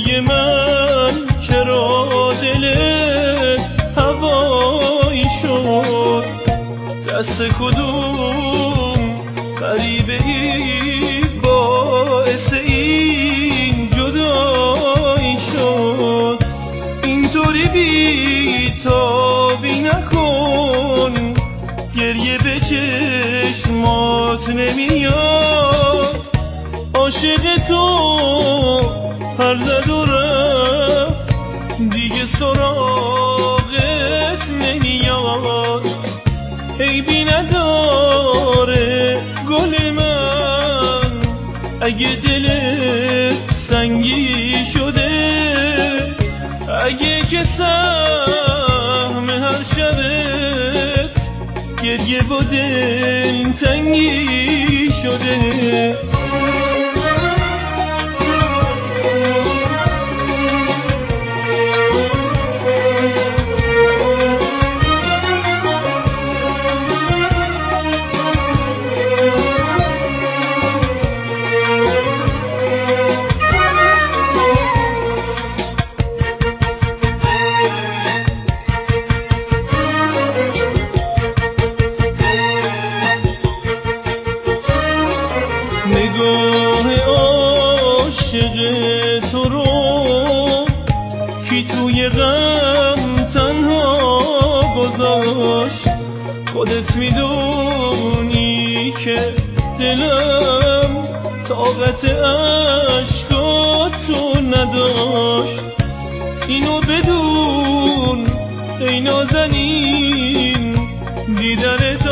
گریه من چرا دلت هوایی شد؟ دست کدوم غریبه ای باعث این جدایی شد؟ اینطوری بی تابی نکن، گریه به چشمات نمیاد. عاشق تو پر زد و رفت، دیگه سراغت نمیاد. عیبی نداره گل من اگه دلت سنگی شده، اگه که سهم هر شبت گریه با دل تنگی شده. نگاه عاشق تو رو کی توی غم تنها گذاشت؟ خودت میدونی که دلم طاقت عشقاتو نداشت. اینو بدون ای نازنین، دیدنت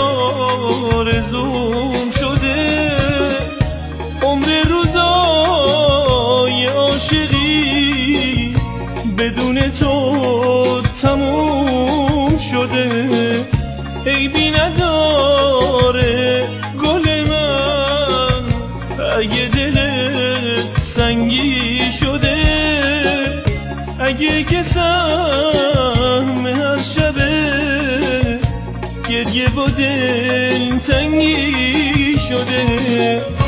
آرزوم شده. عمر روزای عاشقی بدون تو تموم شده. عیبی نداره گل من اگه دلت سنگی شده، اگه که سهم هر شبه گریه با دل تنگی شده.